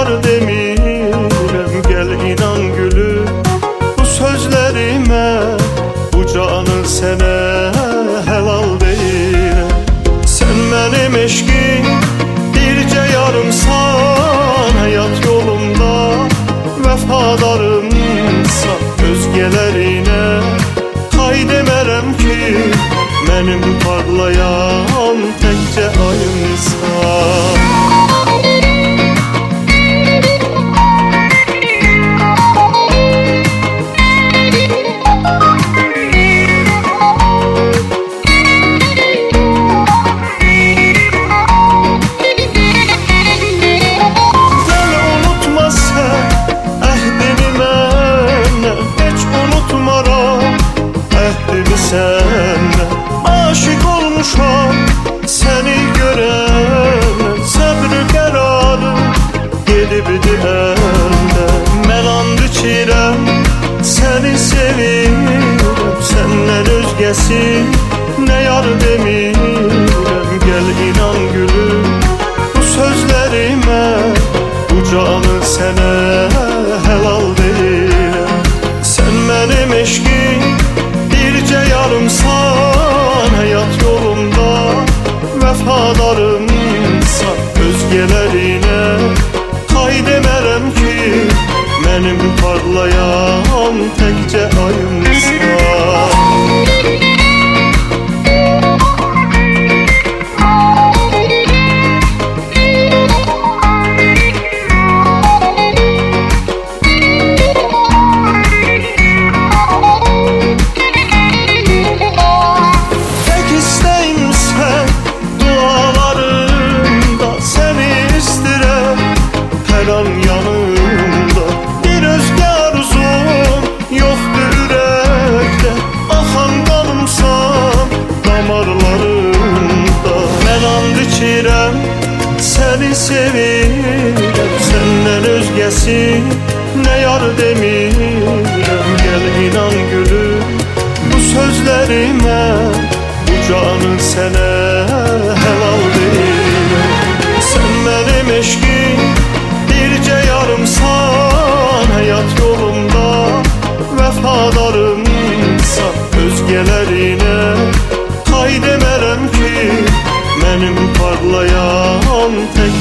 demirəm, gəl inan gülüm bu sözlərimə, bu canı sənə helal deyirəm. Sən mənim eşqim bircə yarımsan, həyat yolumda vəfadarımsan. Özgələrinə hay demərəm ki, mənim parlayan təkcə ayımsan. Səndən aşık olmuşam, səni görəndən səbr qərarı gedibdi əldən. Mən and içirəm, səni sevirəm, səndən özgəsi nə yar demirəm. Gəl inan gülüm bu sözlərimə, bu canı sənə helal deyirəm. Sən mənim eşqim bircə yarımsan, həyat yolumda vəfadarımsan. Özgələrinə hay demərəm ki, mənim parlayan təkcə ayımsan. Yanımda bir özgə arzum yoxdur ürəkdə, axan qanımsan damarlarımda. Mən and içirəm, səni sevirəm, səndən özgəsi nə yar demirəm. Gəl inan gülüm bu sözlərimə, bu canı sənə helal deyirəm. Sən mənim eşqim bircə yarımsan, həyat yolumda vəfadarımsan. Özgələrinə hay demərəm ki, mənim parlayan tək